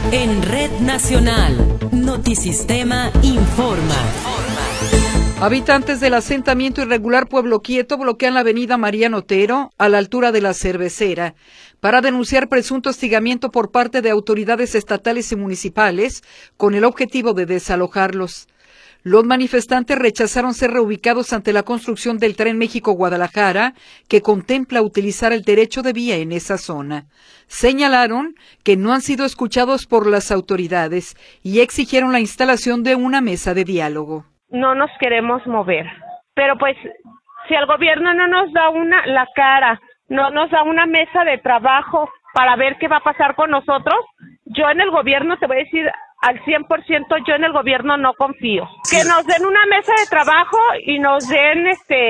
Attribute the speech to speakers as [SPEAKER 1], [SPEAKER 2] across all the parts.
[SPEAKER 1] En Red Nacional, Notisistema informa.
[SPEAKER 2] Habitantes del asentamiento irregular Pueblo Quieto bloquean la avenida Mariano Otero a la altura de la Cervecera para denunciar presunto hostigamiento por parte de autoridades estatales y municipales con el objetivo de desalojarlos. Los manifestantes rechazaron ser reubicados ante la construcción del Tren México-Guadalajara, que contempla utilizar el derecho de vía en esa zona. Señalaron que no han sido escuchados por las autoridades y exigieron la instalación de una mesa de diálogo.
[SPEAKER 3] No nos queremos mover, pero pues si el gobierno no nos da la cara, no nos da una mesa de trabajo para ver qué va a pasar con nosotros, yo en el gobierno te voy a decir al 100%, yo en el gobierno no confío. Que nos den una mesa de trabajo y nos den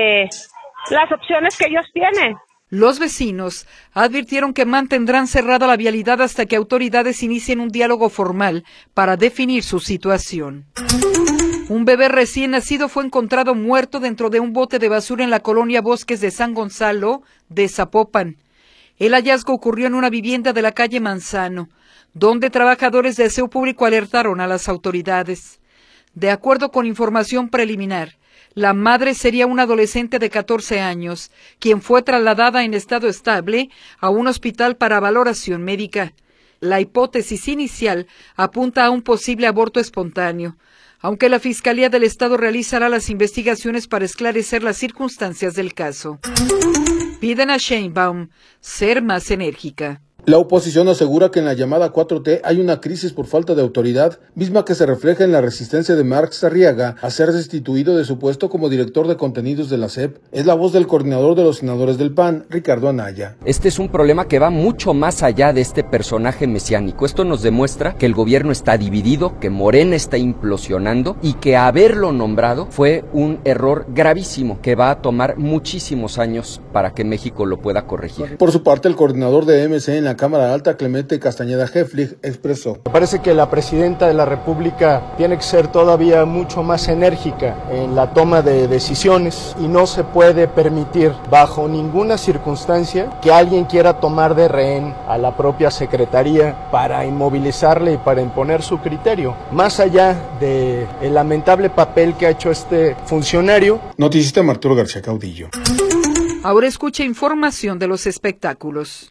[SPEAKER 3] las opciones que ellos tienen.
[SPEAKER 2] Los vecinos advirtieron que mantendrán cerrada la vialidad hasta que autoridades inicien un diálogo formal para definir su situación. Un bebé recién nacido fue encontrado muerto dentro de un bote de basura en la colonia Bosques de San Gonzalo de Zapopan. El hallazgo ocurrió en una vivienda de la calle Manzano, donde trabajadores de aseo público alertaron a las autoridades. De acuerdo con información preliminar, la madre sería una adolescente de 14 años, quien fue trasladada en estado estable a un hospital para valoración médica. La hipótesis inicial apunta a un posible aborto espontáneo, aunque la Fiscalía del Estado realizará las investigaciones para esclarecer las circunstancias del caso. Piden a Sheinbaum ser más enérgica.
[SPEAKER 4] La oposición asegura que en la llamada 4T hay una crisis por falta de autoridad, misma que se refleja en la resistencia de Marx Arriaga a ser destituido de su puesto como director de contenidos de la SEP. Es la voz del coordinador de los senadores del PAN, Ricardo Anaya.
[SPEAKER 5] Este es un problema que va mucho más allá de este personaje mesiánico. Esto nos demuestra que el gobierno está dividido, que Morena está implosionando y que haberlo nombrado fue un error gravísimo que va a tomar muchísimos años para que México lo pueda corregir.
[SPEAKER 4] Por su parte, el coordinador de MC en la Cámara Alta, Clemente Castañeda Heflich, expresó:
[SPEAKER 6] Me parece que la presidenta de la República tiene que ser todavía mucho más enérgica en la toma de decisiones y no se puede permitir bajo ninguna circunstancia que alguien quiera tomar de rehén a la propia Secretaría para inmovilizarle y para imponer su criterio. Más allá del lamentable papel que ha hecho este funcionario.
[SPEAKER 4] Noticista Arturo García Caudillo.
[SPEAKER 2] Ahora escucha información de los espectáculos.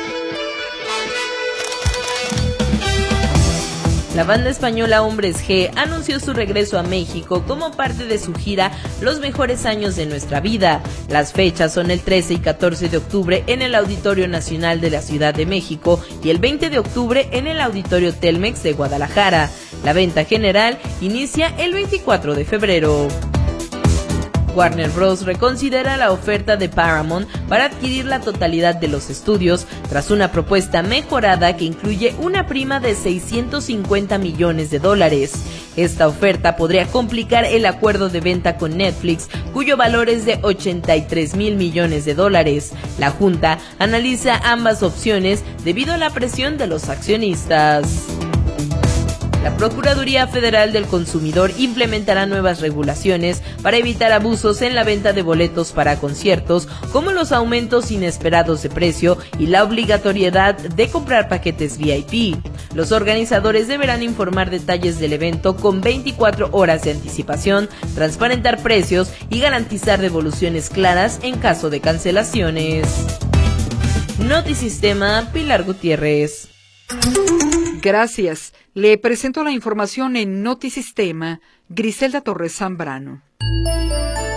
[SPEAKER 7] La banda española Hombres G anunció su regreso a México como parte de su gira Los Mejores Años de Nuestra Vida. Las fechas son el 13 y 14 de octubre en el Auditorio Nacional de la Ciudad de México y el 20 de octubre en el Auditorio Telmex de Guadalajara. La venta general inicia el 24 de febrero. Warner Bros. Reconsidera la oferta de Paramount para adquirir la totalidad de los estudios tras una propuesta mejorada que incluye una prima de $650 millones. Esta oferta podría complicar el acuerdo de venta con Netflix, cuyo valor es de $83 millones. La Junta analiza ambas opciones debido a la presión de los accionistas. La Procuraduría Federal del Consumidor implementará nuevas regulaciones para evitar abusos en la venta de boletos para conciertos, como los aumentos inesperados de precio y la obligatoriedad de comprar paquetes VIP. Los organizadores deberán informar detalles del evento con 24 horas de anticipación, transparentar precios y garantizar devoluciones claras en caso de cancelaciones. Notisistema, Pilar Gutiérrez.
[SPEAKER 2] Gracias. Le presento la información en Notisistema, Griselda Torres Zambrano.